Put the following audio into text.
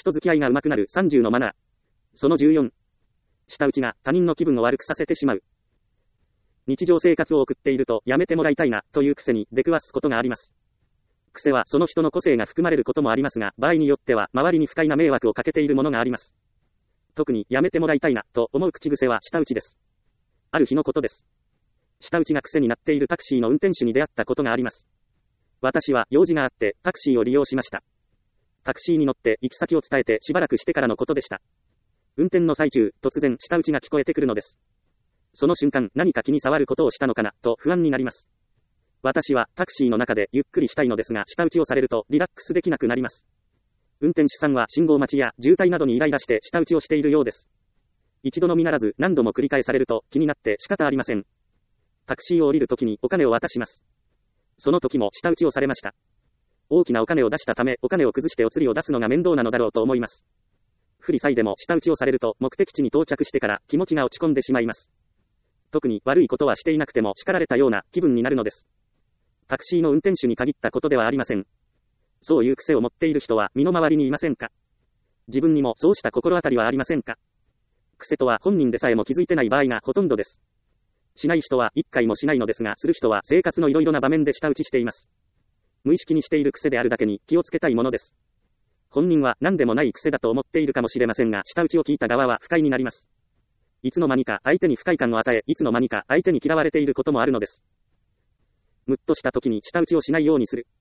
人付き合いが上手くなる30のマナー。その14。舌打ちが他人の気分を悪くさせてしまう。日常生活を送っているとやめてもらいたいなという癖に出くわすことがあります。癖はその人の個性が含まれることもありますが、場合によっては周りに不快な迷惑をかけているものがあります。特にやめてもらいたいなと思う口癖は舌打ちです。ある日のことです。舌打ちが癖になっているタクシーの運転手に出会ったことがあります。私は用事があってタクシーを利用しました。タクシーに乗って行き先を伝えてしばらくしてからのことでした。運転の最中、突然舌打ちが聞こえてくるのです。その瞬間、何か気に障ることをしたのかなと不安になります。私はタクシーの中でゆっくりしたいのですが、舌打ちをされるとリラックスできなくなります。運転手さんは信号待ちや渋滞などにイライラして舌打ちをしているようです。一度のみならず何度も繰り返されると気になって仕方ありません。タクシーを降りるときにお金を渡します。その時も舌打ちをされました。大きなお金を出したため、お金を崩してお釣りを出すのが面倒なのだろうと思います。不利際でも舌打ちをされると目的地に到着してから気持ちが落ち込んでしまいます。特に悪いことはしていなくても叱られたような気分になるのです。タクシーの運転手に限ったことではありません。そういう癖を持っている人は身の回りにいませんか？自分にもそうした心当たりはありませんか？癖とは本人でさえも気づいてない場合がほとんどです。しない人は一回もしないのですが、する人は生活のいろいろな場面で舌打ちしています。無意識にしている癖であるだけに気をつけたいものです。本人は何でもない癖だと思っているかもしれませんが、舌打ちを聞いた側は不快になります。いつの間にか相手に不快感を与え、いつの間にか相手に嫌われていることもあるのです。ムッとした時に舌打ちをしないようにする。